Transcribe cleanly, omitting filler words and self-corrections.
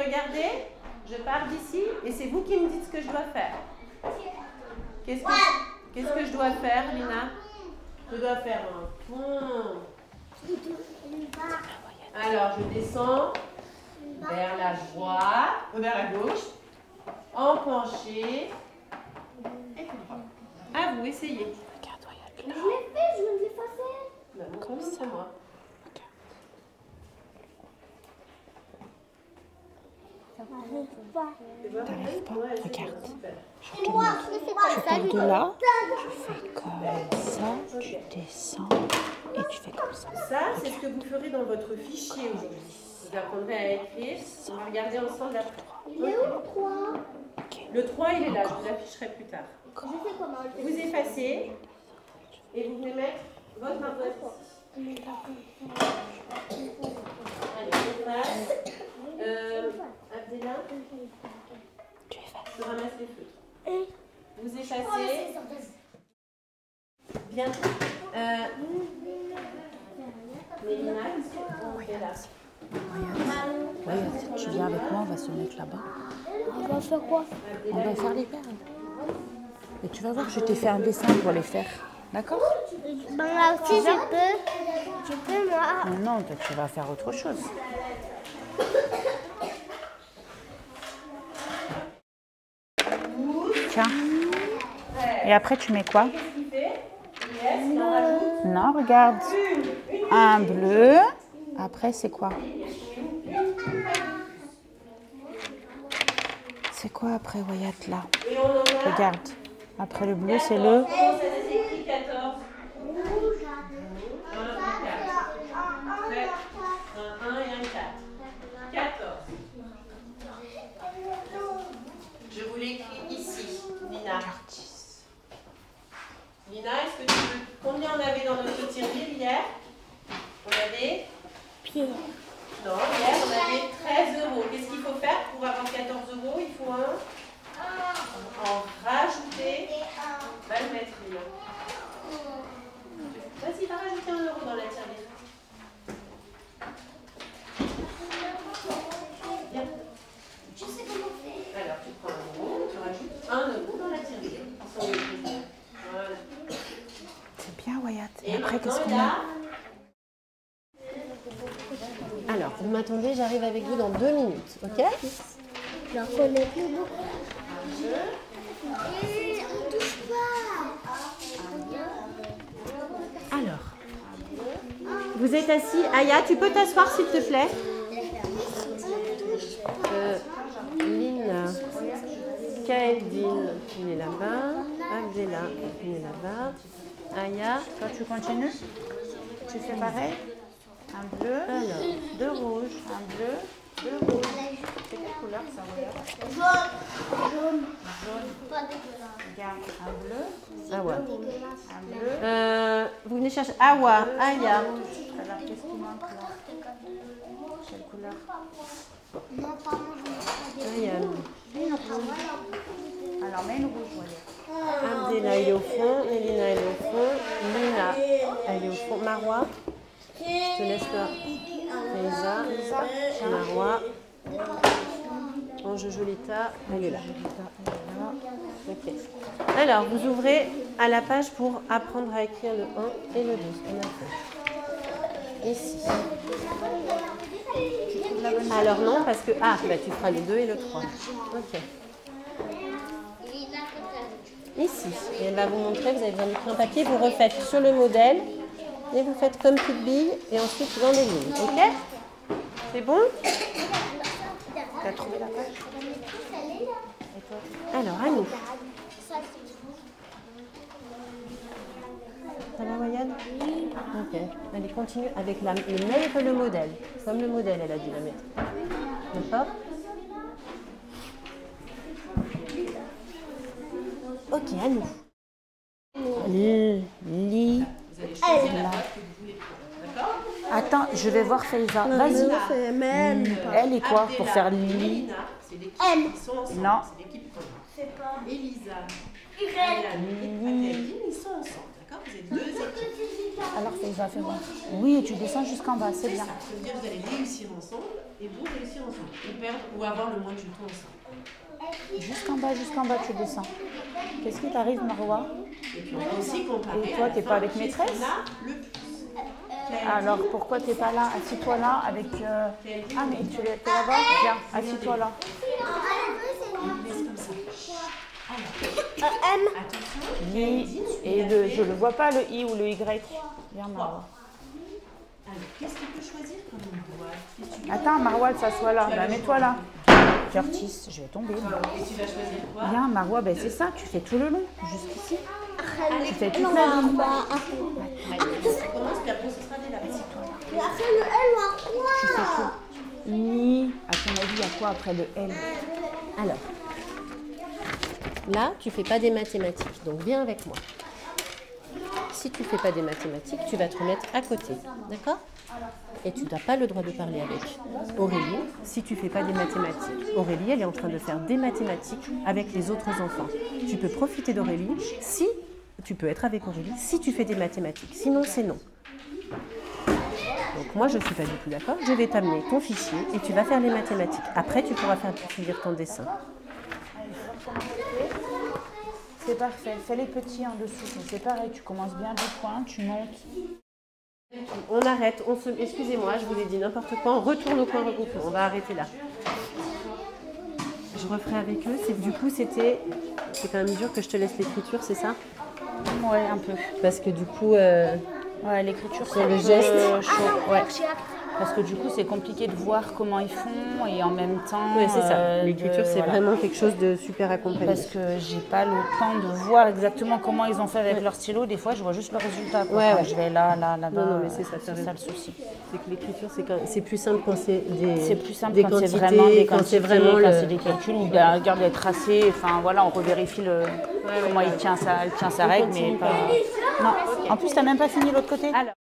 regardez, je pars d'ici et c'est vous qui me dites ce que je dois faire. Qu'est-ce que je dois faire, Lina? Je dois faire un pont. Alors, je descends vers la droite, vers la gauche, en penché. Et tout droit. À vous, essayez. Regarde, regarde. Je l'ai fait, je l'ai pas fait. Comme ça, moi. T'arrives pas? Regarde. Je te Moi, montre. je fais Tu comme pars de ça. là, tu fais comme ça, tu descends et tu fais comme ça. Ça, c'est ce que vous ferez dans votre fichier aujourd'hui. Vous apprendrez à écrire. On va regarder ensemble après. Il est où le 3? Le 3, il est là. Je vous l'afficherai plus tard. Je sais comment le Vous effacez et vous venez mettre votre main droite ici. Allez, on passe. Abdella, Tu effaces. je ramasse les feutres. Vous effacez. Bien. Mélina, on est là. Regarde, tu viens avec moi, on va se mettre là-bas. On va faire quoi? On va faire les perles. Et tu vas voir, je t'ai fait un dessin pour les faire. D'accord? Ben là aussi, je peux moi. Non, toi, tu vas faire autre chose. Tiens. Et après, tu mets quoi? Non, regarde. Un bleu. Après, c'est quoi? C'est quoi après, Wyatt, là? Regarde. Après le bleu, c'est le... Ça s'écrit 14. Un 1 et un 4. 14. Je vous l'écris ici, Lina. Lina, est-ce que tu veux... Combien on avait dans notre tirelire hier? On avait... Pied. Non, hier on avait 13 euros. Qu'est-ce qu'il faut faire pour avoir 14 euros? Il faut en rajouter. Va le mettre, Lina. Vas-y, va rajouter 1 euro dans la tirelire. Bien. Je sais comment faire. Alors, tu prends 1 euro, tu rajoutes 1 euro dans la tirelire. Voilà. C'est bien, Wyatt. Et Et après, qu'est-ce maintenant, qu'on a? Alors, vous m'attendez, j'arrive avec vous dans 2 minutes, ok? J'en connais plus beaucoup. On touche pas. Alors, vous êtes assis. Aya, tu peux t'asseoir s'il te plaît? Lina, Kaeldine, il est là-bas. Abdella, il est là-bas. Aya, Toi, tu continues? Tu fais pareil? Un bleu, alors, 2 rouges. un bleu, 2 rouges. C'est quelle couleur ça, regarde? Jaune. Pas dégueulasse. Regarde, un bleu, Awa. un bleu. Vous venez chercher Awa, Aya. Alors, qu'est-ce qui manque là? Quelle couleur? Non, pas moi, je ne Aya. Alors, mets une rouge, Wyatt. Abdella, il est au fond. Mélina, elle est au fond. Lina, elle est au fond. Marwa, je te laisse là. Faiza, Marwa. Ange Jolita, elle est là. Ok. Alors, vous ouvrez à la page pour apprendre à écrire le 1 et le 2. On a fait. Ici. Alors non, parce que... Ah, bah, tu feras le 2 et le 3. Ok. Ici. Et elle va vous montrer, vous avez besoin d'écrire un papier, vous refaites sur le modèle et vous faites comme petite bille et ensuite dans les lignes. Ok? C'est bon? Tu as trouvé la page? Alors, à nous. Ça va, Wayane? Ok. Allez, continue avec le même que le modèle. Comme le modèle, elle a dit la mettre. D'accord? Ok, à nous. Li. Là. Attends, je vais voir Faiza. Vas-y. Elle est quoi pour faire li? C'est l'équipe. M. Ils sont ensemble. Non. C'est l'équipe. C'est pas. Elisa. Y. Ils sont ensemble. D'accord? Vous êtes deux équipes. Alors, il va faire. Oui, et tu descends jusqu'en bas, c'est bien. Ça veut dire que vous allez réussir ensemble et vous réussir ensemble. Ou perdre ou avoir le moins de jetons ensemble. Jusqu'en bas, tu descends. Qu'est-ce qui t'arrive, Marwa? Et puis on va aussi comparer. Et toi, t'es pas avec maîtresse? Là, le plus. Alors, pourquoi t'es pas là? Assis-toi là avec... Ah, mais tu es là-bas? Viens, assis-toi là. M. I et le... Je le vois pas, le I ou le Y. Viens, Marwa. Alors, qu'est-ce qu'il peut choisir comme voile? Attends, Marwa, elle s'assoit là. Bah, mets-toi là. Curtis, je vais tomber. Et tu vas choisir quoi? Viens, Marwa, ben c'est ça, tu fais tout le long, jusqu'ici. Tu fais toute la ligne. On commence, puis après, ce sera des lapins. Après le L, Tu fais tout. I, à ton avis, il y a quoi après le L? Alors, là, tu fais pas des mathématiques, donc viens avec moi. Si tu fais pas des mathématiques, tu vas te remettre à côté, d'accord? Et tu n'as pas le droit de parler avec Aurélie si tu fais pas des mathématiques. Aurélie, elle est en train de faire des mathématiques avec les autres enfants. Tu peux profiter d'Aurélie si tu peux être avec Aurélie si tu fais des mathématiques. Sinon, c'est non. Donc moi, je ne suis pas du tout d'accord. Je vais t'amener ton fichier et tu vas faire les mathématiques. Après, tu pourras faire finir ton dessin. C'est parfait. Fais les petits en dessous. C'est pareil, tu commences bien du point, tu montes. On arrête, excusez-moi, je vous ai dit n'importe quoi, on retourne au point regroupement, on va arrêter là. Je referai avec eux, du coup c'est quand même dur que je te laisse l'écriture, c'est ça? Ouais, un peu. Parce que du coup, ouais, l'écriture, sur le geste, chaud. Ouais. Parce que du coup, c'est compliqué de voir comment ils font et en même temps... Oui, c'est ça. L'écriture, c'est vraiment quelque chose de super accompagné. Parce que j'ai pas le temps de voir exactement comment ils ont fait avec leur stylo. Des fois, je vois juste le résultat. Ouais. Je vais là, là-bas. Non, mais c'est ça le souci. C'est que l'écriture, c'est plus simple quand c'est des C'est plus simple des quand quantités, c'est vraiment des quand quantités, c'est vraiment quand c'est des calculs ou regarde les tracés. Enfin, voilà, on revérifie comment il tient sa règle, mais pas... Non, en plus, tu n'as même pas fini l'autre côté. Alors.